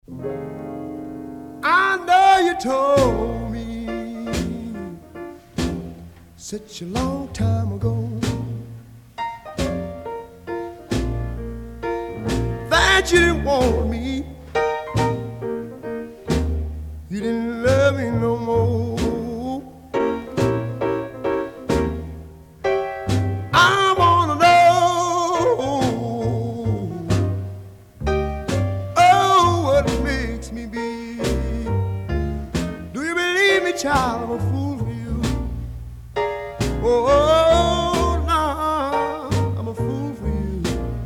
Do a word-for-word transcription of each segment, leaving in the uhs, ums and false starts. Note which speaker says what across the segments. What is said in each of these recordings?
Speaker 1: I know you told me such a long time ago that you didn't want me, you didn't love me no more. I wanna know, oh, what makes me be. Do you believe me, child? I'm a fool for you. Oh, no, I'm a fool for you.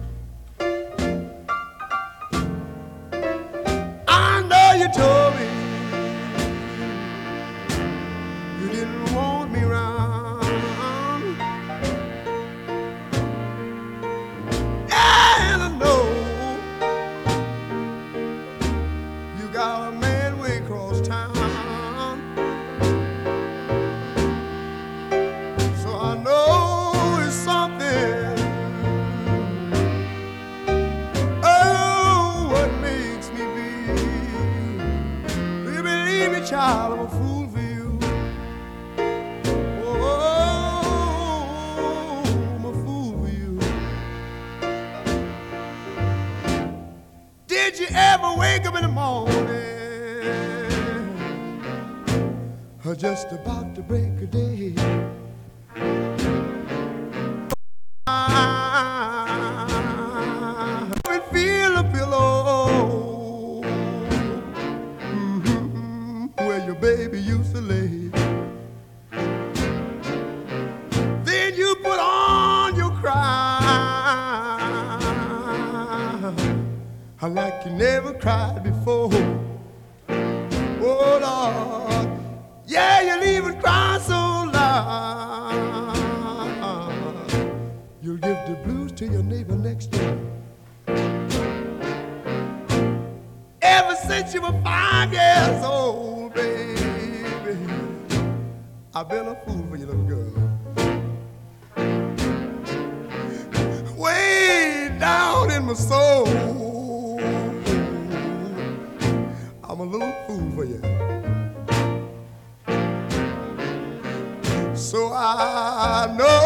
Speaker 1: I know you told me you didn't want me round, and I know you got a man way across town. So I know it's something. Oh, what makes me be? Do you believe me, child? I'm a fool for you. Oh, I'm a fool for you. Did you ever wake up in the morning, or just about to break a day? I feel a pillow, mm-hmm, where your baby used to lay. Then you put on your cry, like you never cried before. Oh Lord, yeah, you'll even cry so loud you'll give the blues to your neighbor next door. Ever since you were five years old, baby, I've been a fool for you, little girl. Way down in my soul, I'm a little fool for you. So I know